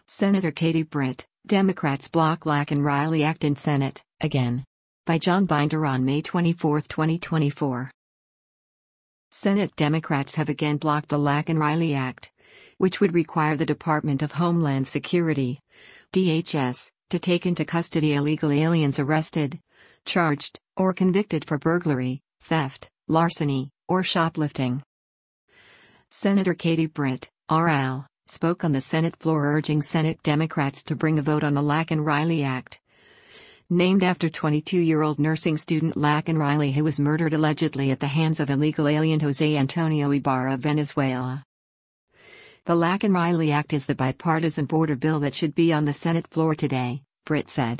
Senator Katie Britt, Democrats block Laken Riley Act in Senate, again. By John Binder on May 24, 2024. Senate Democrats have again blocked the Laken Riley Act, which would require the Department of Homeland Security, DHS, to take into custody illegal aliens arrested, charged, or convicted for burglary, theft, larceny, or shoplifting. Senator Katie Britt, RL, spoke on the Senate floor urging Senate Democrats to bring a vote on the Laken Riley Act. Named after 22-year-old nursing student Laken Riley, who was murdered allegedly at the hands of illegal alien Jose Antonio Ibarra of Venezuela. The Laken Riley Act is the bipartisan border bill that should be on the Senate floor today, Britt said.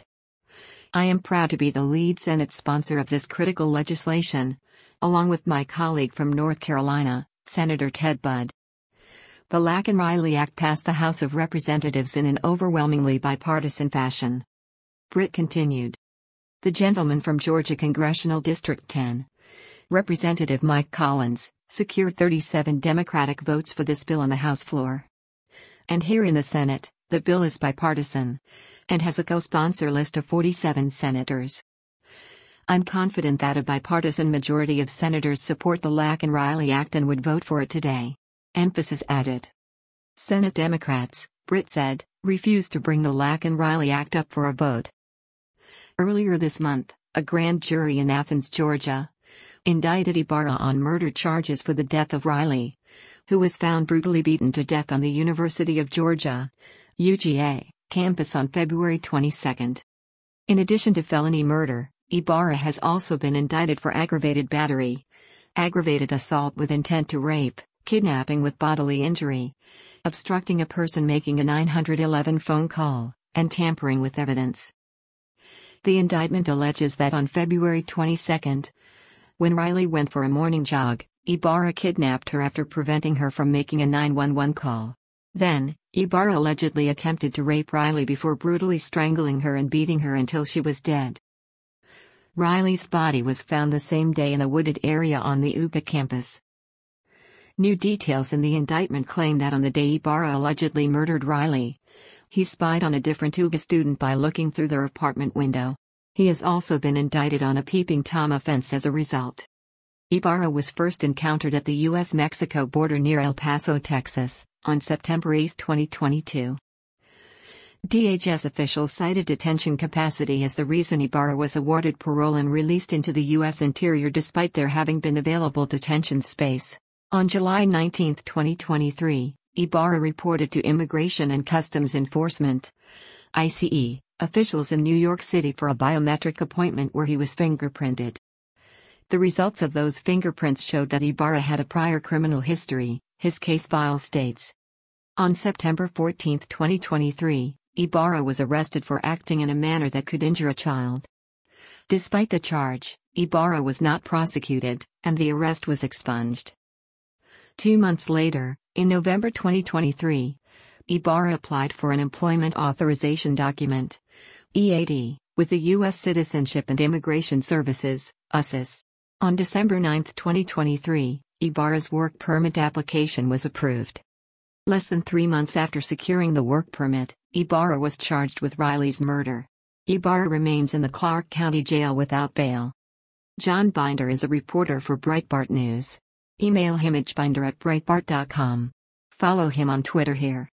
I am proud to be the lead Senate sponsor of this critical legislation, along with my colleague from North Carolina, Senator Ted Budd. The Laken Riley Act passed the House of Representatives in an overwhelmingly bipartisan fashion. Britt continued. The gentleman from Georgia Congressional District 10, Representative Mike Collins, secured 37 Democratic votes for this bill on the House floor. And here in the Senate, the bill is bipartisan, and has a co-sponsor list of 47 senators. I'm confident that a bipartisan majority of senators support the Laken Riley Act and would vote for it today. Emphasis added. Senate Democrats, Britt said, refused to bring the Laken Riley Act up for a vote. Earlier this month, a grand jury in Athens, Georgia, indicted Ibarra on murder charges for the death of Riley, who was found brutally beaten to death on the University of Georgia, UGA, campus on February 22. In addition to felony murder, Ibarra has also been indicted for aggravated battery, aggravated assault with intent to rape, kidnapping with bodily injury, obstructing a person making a 911 phone call, and tampering with evidence. The indictment alleges that on February 22, when Riley went for a morning jog, Ibarra kidnapped her after preventing her from making a 911 call. Then, Ibarra allegedly attempted to rape Riley before brutally strangling her and beating her until she was dead. Riley's body was found the same day in a wooded area on the UGA campus. New details in the indictment claim that on the day Ibarra allegedly murdered Riley, he spied on a different UGA student by looking through their apartment window. He has also been indicted on a peeping Tom offense as a result. Ibarra was first encountered at the U.S.-Mexico border near El Paso, Texas, on September 8, 2022. DHS officials cited detention capacity as the reason Ibarra was awarded parole and released into the U.S. interior despite there having been available detention space. On July 19, 2023, Ibarra reported to Immigration and Customs Enforcement (ICE) officials in New York City for a biometric appointment where he was fingerprinted. The results of those fingerprints showed that Ibarra had a prior criminal history, his case file states. On September 14, 2023, Ibarra was arrested for acting in a manner that could injure a child. Despite the charge, Ibarra was not prosecuted, and the arrest was expunged. 2 months later, in November 2023, Ibarra applied for an Employment Authorization Document, EAD, with the U.S. Citizenship and Immigration Services, USCIS. On December 9, 2023, Ibarra's work permit application was approved. Less than 3 months after securing the work permit, Ibarra was charged with Riley's murder. Ibarra remains in the Clark County Jail without bail. John Binder is a reporter for Breitbart News. Email him at binder@breitbart.com. Follow him on Twitter here.